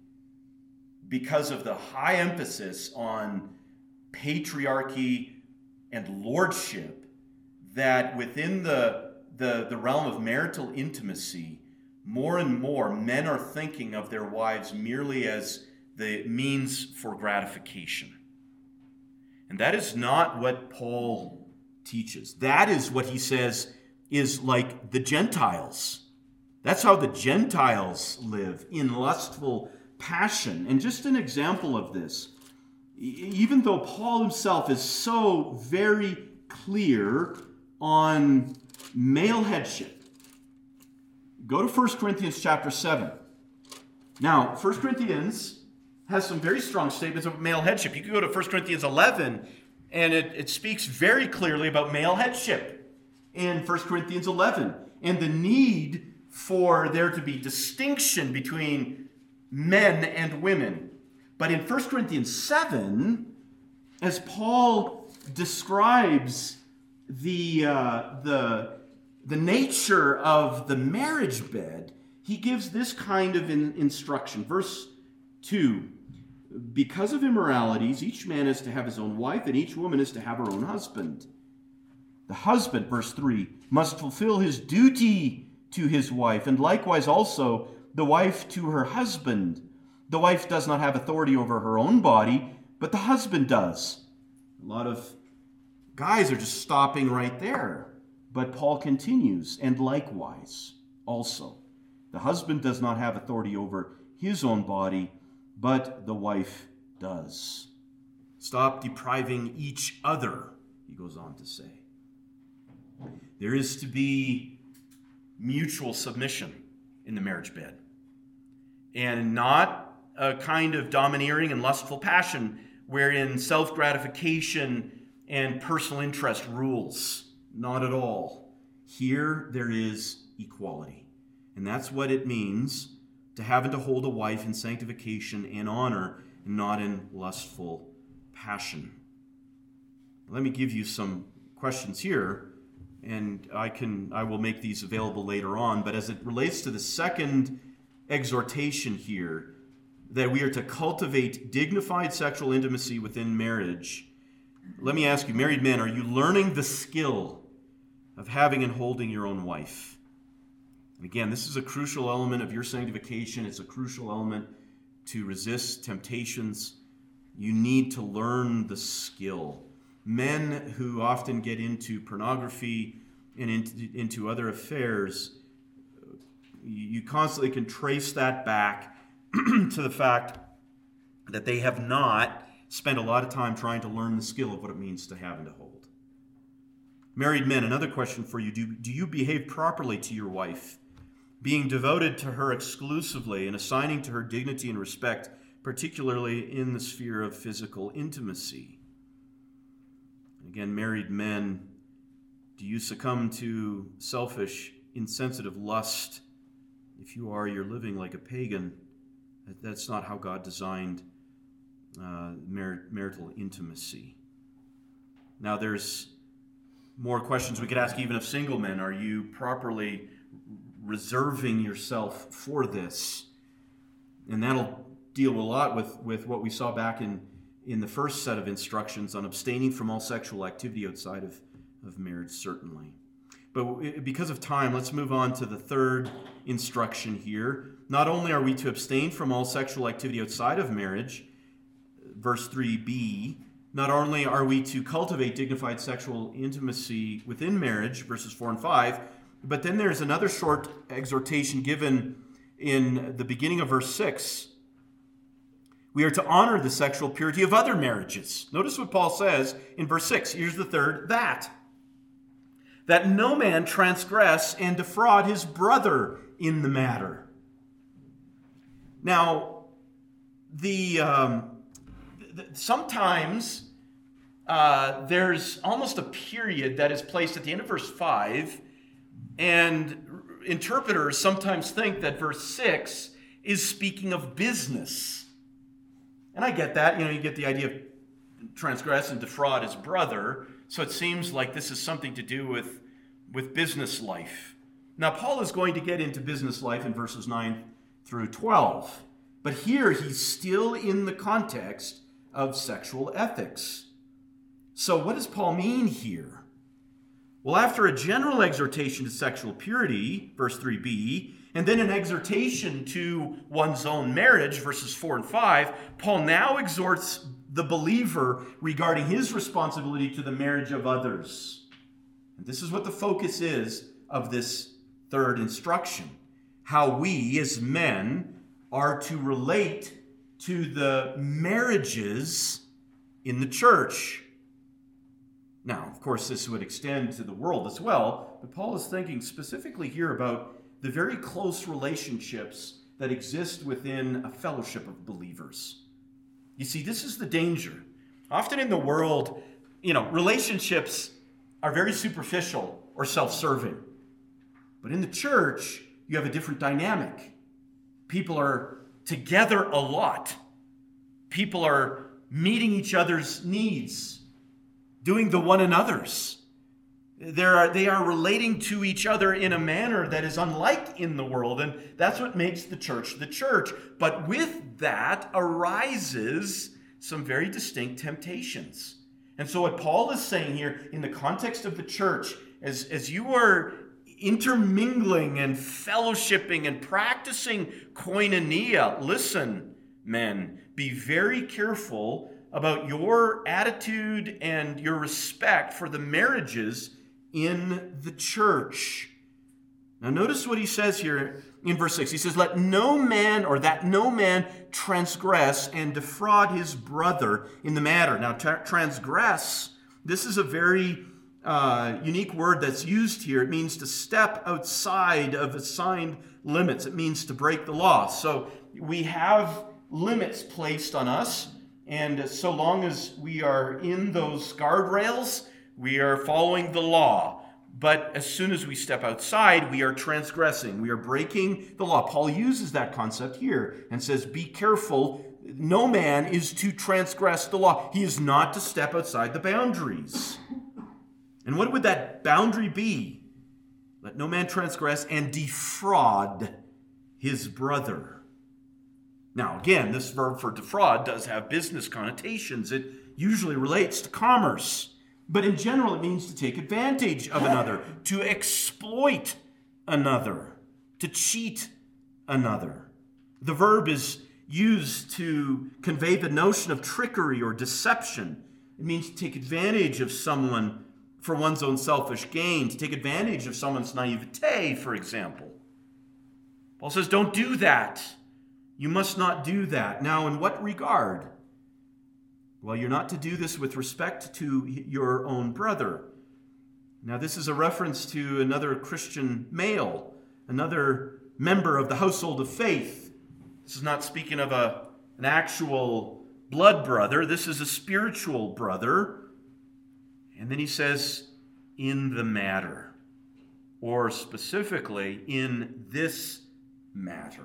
[SPEAKER 1] Because of the high emphasis on patriarchy and lordship, that within the, the, the realm of marital intimacy, more and more men are thinking of their wives merely as the means for gratification. And that is not what Paul teaches. That is what he says is like the Gentiles. That's how the Gentiles live, in lustful passion. And just an example of this, even though Paul himself is so very clear on male headship, go to First Corinthians chapter seven. Now, First Corinthians has some very strong statements about male headship. You can go to First Corinthians eleven, and it, it speaks very clearly about male headship in First Corinthians eleven, and the need for there to be distinction between men and women. But in First Corinthians seven, as Paul describes the, uh, the, the nature of the marriage bed, he gives this kind of in, instruction. Verse two, because of immoralities, each man is to have his own wife, and each woman is to have her own husband. The husband, verse three, must fulfill his duty to his wife, and likewise also the wife to her husband. The wife does not have authority over her own body, but the husband does. A lot of guys are just stopping right there. But Paul continues, and likewise also, the husband does not have authority over his own body, but the wife does. Stop depriving each other, he goes on to say. There is to be mutual submission in the marriage bed, and not a kind of domineering and lustful passion wherein self-gratification and personal interest rules. Not at all. Here there is equality. And that's what it means to having to hold a wife in sanctification and honor, and not in lustful passion. Let me give you some questions here, and I can I will make these available later on. But as it relates to the second exhortation here, that we are to cultivate dignified sexual intimacy within marriage, let me ask you, married men, are you learning the skill of having and holding your own wife? And again, this is a crucial element of your sanctification. It's a crucial element to resist temptations. You need to learn the skill. Men who often get into pornography and into, into other affairs, you constantly can trace that back to the fact that they have not spent a lot of time trying to learn the skill of what it means to have and to hold. Married men, another question for you. Do, do you behave properly to your wife, being devoted to her exclusively and assigning to her dignity and respect, particularly in the sphere of physical intimacy? Again, married men, do you succumb to selfish, insensitive lust? If you are, you're living like a pagan. That's not how God designed uh, mar- marital intimacy. Now, there's more questions we could ask even of single men. Are you properly reserving yourself for this? And that'll deal a lot with, with what we saw back in, in the first set of instructions on abstaining from all sexual activity outside of, of marriage, certainly. But because of time, let's move on to the third instruction here. Not only are we to abstain from all sexual activity outside of marriage, verse three b, not only are we to cultivate dignified sexual intimacy within marriage, verses four and five, but then there's another short exhortation given in the beginning of verse six. We are to honor the sexual purity of other marriages. Notice what Paul says in verse six. Here's the third, that. That no man transgress and defraud his brother in the matter. Now, the um, th- sometimes uh, there's almost a period that is placed at the end of verse five, and interpreters sometimes think that verse six is speaking of business. And I get that. You know, you get the idea of transgress and defraud his brother. So it seems like this is something to do with, with business life. Now, Paul is going to get into business life in verses nine through twelve. But here he's still in the context of sexual ethics. So what does Paul mean here? Well, after a general exhortation to sexual purity, verse three b, and then an exhortation to one's own marriage, verses four and five, Paul now exhorts the believer regarding his responsibility to the marriage of others. And this is what the focus is of this third instruction. How we as men are to relate to the marriages in the church. Now, of course, this would extend to the world as well, but Paul is thinking specifically here about the very close relationships that exist within a fellowship of believers. You see, this is the danger. Often in the world, you know, relationships are very superficial or self-serving. But in the church, you have a different dynamic. People are together a lot. People are meeting each other's needs, doing the one another's. They are, they are relating to each other in a manner that is unlike in the world, and that's what makes the church the church. But with that arises some very distinct temptations. And so what Paul is saying here in the context of the church, as, as you are intermingling and fellowshipping and practicing koinonia, listen, men, be very careful about your attitude and your respect for the marriages in the church. Now notice what he says here in verse six. He says, let no man, or that no man transgress and defraud his brother in the matter. Now tra- transgress, this is a very uh, unique word that's used here. It means to step outside of assigned limits. It means to break the law. So we have limits placed on us, and so long as we are in those guardrails, we are following the law. But as soon as we step outside, we are transgressing. We are breaking the law. Paul uses that concept here and says, be careful. No man is to transgress the law. He is not to step outside the boundaries. And what would that boundary be? Let no man transgress and defraud his brother. Now, again, this verb for defraud does have business connotations. It usually relates to commerce. But in general, it means to take advantage of another, to exploit another, to cheat another. The verb is used to convey the notion of trickery or deception. It means to take advantage of someone for one's own selfish gain, to take advantage of someone's naivete, for example. Paul says, don't do that. You must not do that. Now, in what regard? Well, you're not to do this with respect to your own brother. Now, this is a reference to another Christian male, another member of the household of faith. This is not speaking of a, an actual blood brother. This is a spiritual brother. And then he says, in the matter, or specifically, in this matter.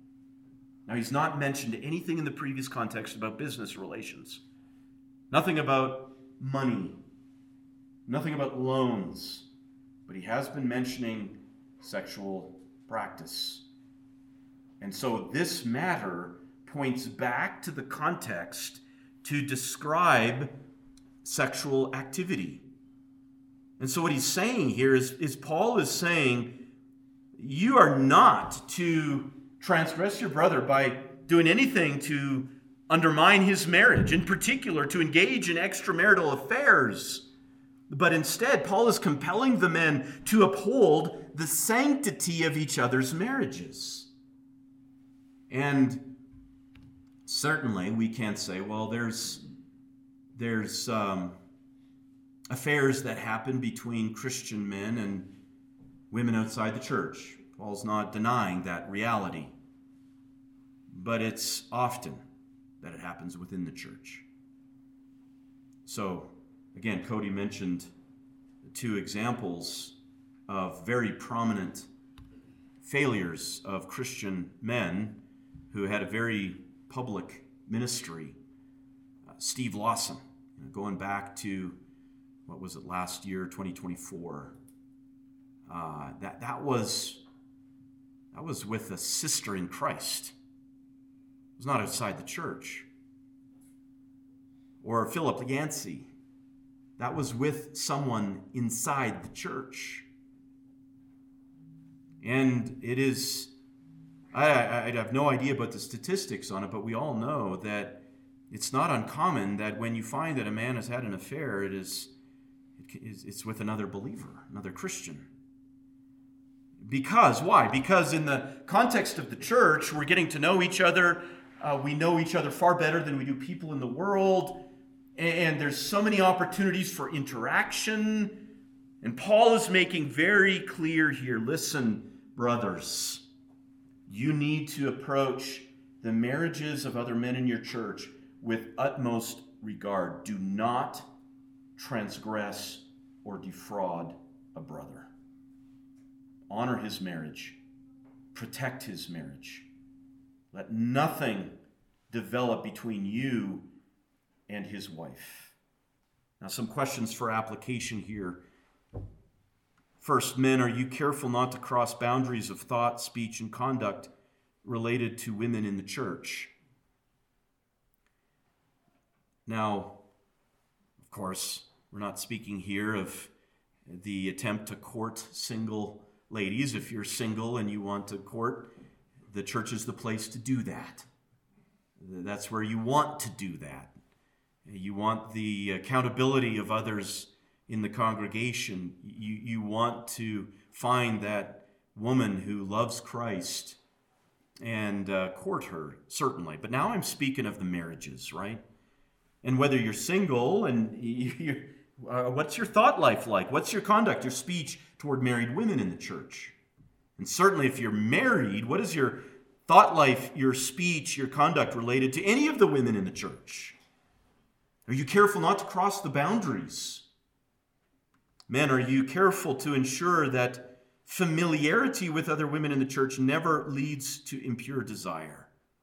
[SPEAKER 1] Now, he's not mentioned anything in the previous context about business relations. Nothing about money. Nothing about loans. But he has been mentioning sexual practice. And so this matter points back to the context to describe sexual activity. And so what he's saying here is, is Paul is saying, you are not to transgress your brother by doing anything to undermine his marriage, in particular to engage in extramarital affairs. But instead, Paul is compelling the men to uphold the sanctity of each other's marriages. And certainly we can't say, well, there's, there's um, affairs that happen between Christian men and women outside the church. Paul's not denying that reality. But it's often that it happens within the church. So, again, Cody mentioned two examples of very prominent failures of Christian men who had a very public ministry. Uh, Steve Lawson, you know, going back to, what was it, last year, twenty twenty-four. Uh, that, that, was, that was with a sister in Christ. It was not outside the church. Or Philip Yancey. That was with someone inside the church. And it is, I, I, I have no idea about the statistics on it, but we all know that it's not uncommon that when you find that a man has had an affair, it is, it is it's with another believer, another Christian. Because, why? Because in the context of the church, we're getting to know each other. Uh, we know each other far better than we do people in the world. And there's so many opportunities for interaction. And Paul is making very clear here, listen, brothers, you need to approach the marriages of other men in your church with utmost regard. Do not transgress or defraud a brother. Honor his marriage. Protect his marriage. Let nothing develop between you and his wife. Now, some questions for application here. First, men, are you careful not to cross boundaries of thought, speech, and conduct related to women in the church? Now, of course, we're not speaking here of the attempt to court single ladies. If you're single and you want to court, the church is the place to do that. That's where you want to do that. You want the accountability of others in the congregation. You, you want to find that woman who loves Christ and uh, court her, certainly. But now I'm speaking of the marriages, right? And whether you're single and you, you, uh, what's your thought life like? What's your conduct, your speech toward married women in the church? And certainly if you're married, what is your thought life, your speech, your conduct related to any of the women in the church? Are you careful not to cross the boundaries? Men, are you careful to ensure that familiarity with other women in the church never leads to impure desire?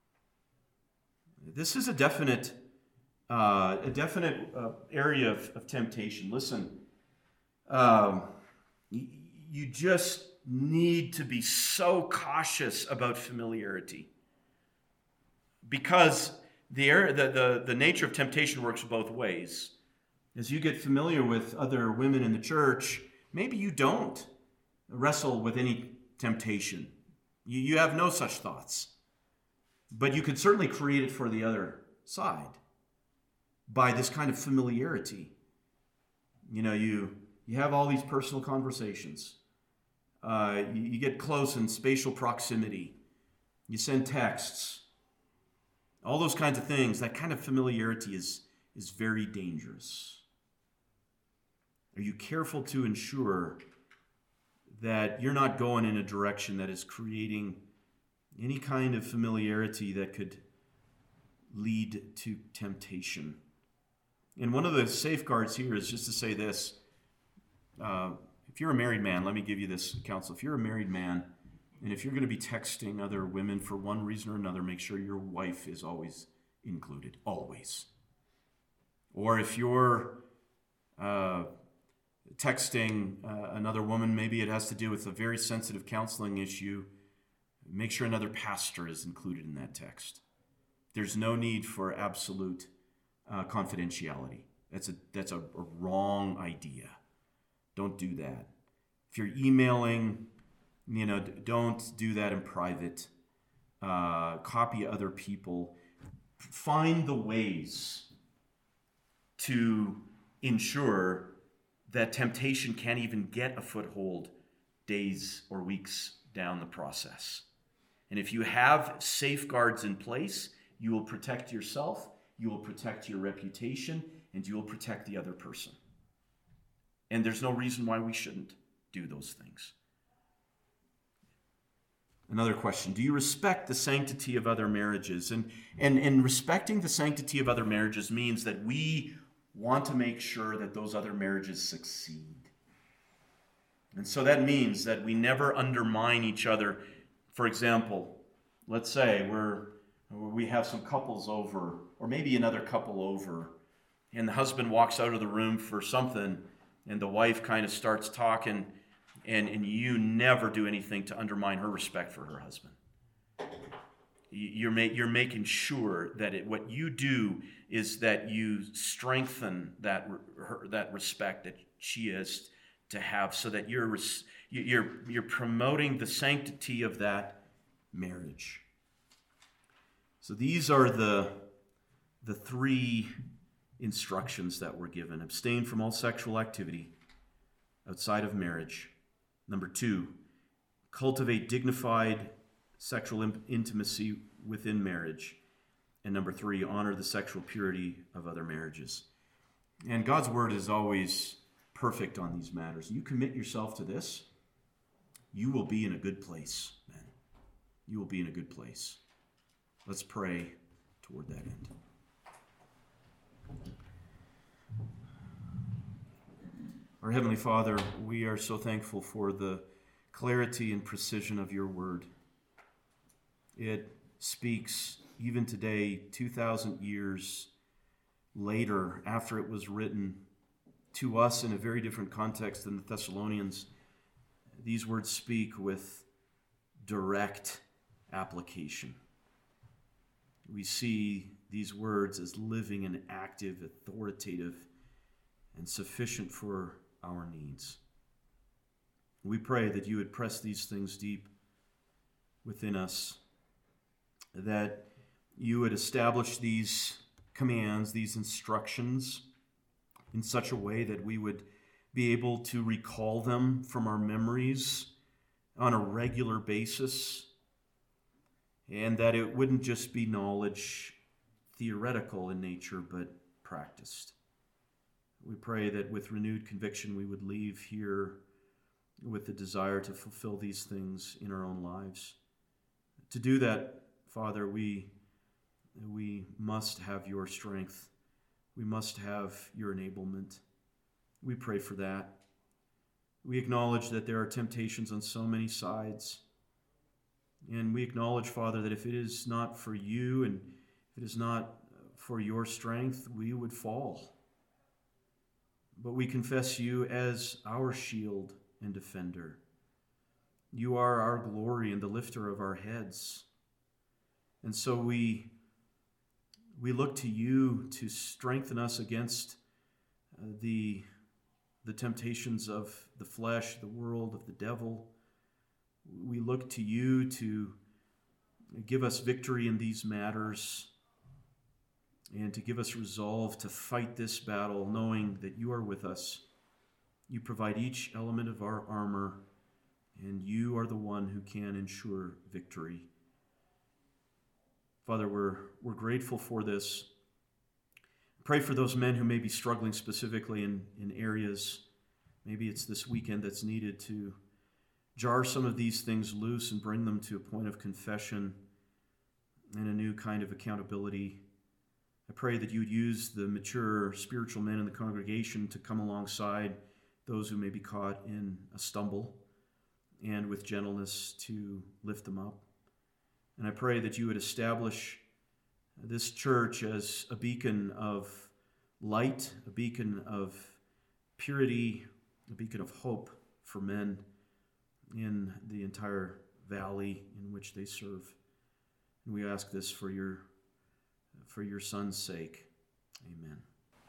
[SPEAKER 1] This is a definite, uh, a definite uh, area of, of temptation. Listen, um, you, you just need to be so cautious about familiarity, because the, the, the, the nature of temptation works both ways. As you get familiar with other women in the church, maybe you don't wrestle with any temptation. You, you have no such thoughts. But you could certainly create it for the other side by this kind of familiarity. You know, you, you have all these personal conversations. Uh, you, you get close in spatial proximity. You send texts. All those kinds of things. That kind of familiarity is, is very dangerous. Are you careful to ensure that you're not going in a direction that is creating any kind of familiarity that could lead to temptation? And one of the safeguards here is just to say this. Uh, if you're a married man, let me give you this counsel. If you're a married man, and if you're going to be texting other women for one reason or another, make sure your wife is always included. Always. Or if you're uh, texting uh, another woman, maybe it has to do with a very sensitive counseling issue, make sure another pastor is included in that text. There's no need for absolute uh, confidentiality. That's a that's a, a wrong idea. Don't do that. If you're emailing, you know, don't do that in private. Uh, copy other people. Find the ways to ensure that temptation can't even get a foothold days or weeks down the process. And if you have safeguards in place, you will protect yourself, you will protect your reputation, and you will protect the other person. And there's no reason why we shouldn't do those things. Another question, do you respect the sanctity of other marriages? And, and, and respecting the sanctity of other marriages means that we want to make sure that those other marriages succeed. And so that means that we never undermine each other. For example, let's say we're we have some couples over, or maybe another couple over, and the husband walks out of the room for something, and the wife kind of starts talking, and, and you never do anything to undermine her respect for her husband. You're, ma- you're making sure that it, what you do is that you strengthen that, her, that respect that she is to have, so that you're, res- you're, you're promoting the sanctity of that marriage. So these are the, the three instructions that were given. Abstain from all sexual activity outside of marriage. Number two, cultivate dignified sexual in- intimacy within marriage. And number three, honor the sexual purity of other marriages. And God's word is always perfect on these matters. You commit yourself to this, you will be in a good place, man. You will be in a good place. Let's pray toward that end. Our Heavenly Father, we are so thankful for the clarity and precision of your word. It speaks even today, two thousand years later, after it was written to us in a very different context than the Thessalonians. These words speak with direct application. We see these words as living and active, authoritative, and sufficient for our needs. We pray that you would press these things deep within us, that you would establish these commands, these instructions in such a way that we would be able to recall them from our memories on a regular basis, and that it wouldn't just be knowledge, theoretical in nature, but practiced. We pray that with renewed conviction we would leave here with the desire to fulfill these things in our own lives. To do that, Father, we, we must have your strength. We must have your enablement. We pray for that. We acknowledge that there are temptations on so many sides. And we acknowledge, Father, that if it is not for you and if it is not for your strength, we would fall. But we confess you as our shield and defender. You are our glory and the lifter of our heads. And so we, we look to you to strengthen us against uh, the, the temptations of the flesh, the world, of the devil. We look to you to give us victory in these matters and to give us resolve to fight this battle, knowing that you are with us. You provide each element of our armor, and you are the one who can ensure victory. Father, we're, we're grateful for this. Pray for those men who may be struggling specifically in, in areas. Maybe it's this weekend that's needed to jar some of these things loose and bring them to a point of confession and a new kind of accountability. I pray that you would use the mature spiritual men in the congregation to come alongside those who may be caught in a stumble, and with gentleness to lift them up. And I pray that you would establish this church as a beacon of light, a beacon of purity, a beacon of hope for men in the entire valley in which they serve. And we ask this for your for your Son's sake. Amen.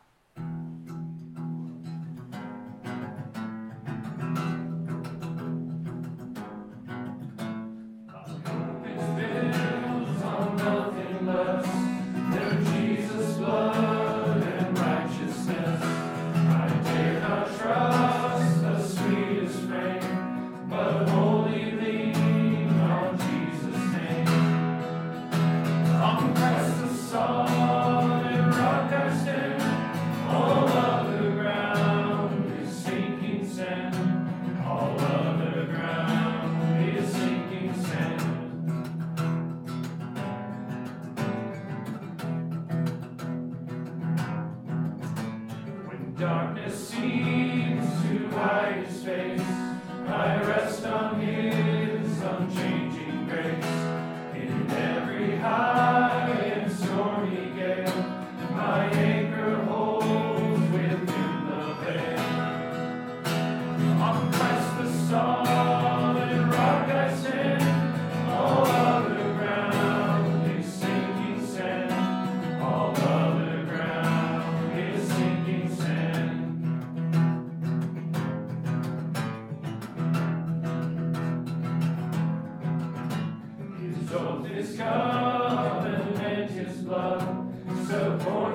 [SPEAKER 2] Darkness seems to hide his face. I rest on his unchanging grace. In every high and stormy gale, my anchor holds within the veil. On Christ the solid rock I stand. All other ground is sinking sand. All other ground is sinking sand. His oath, his covenant, his blood, so born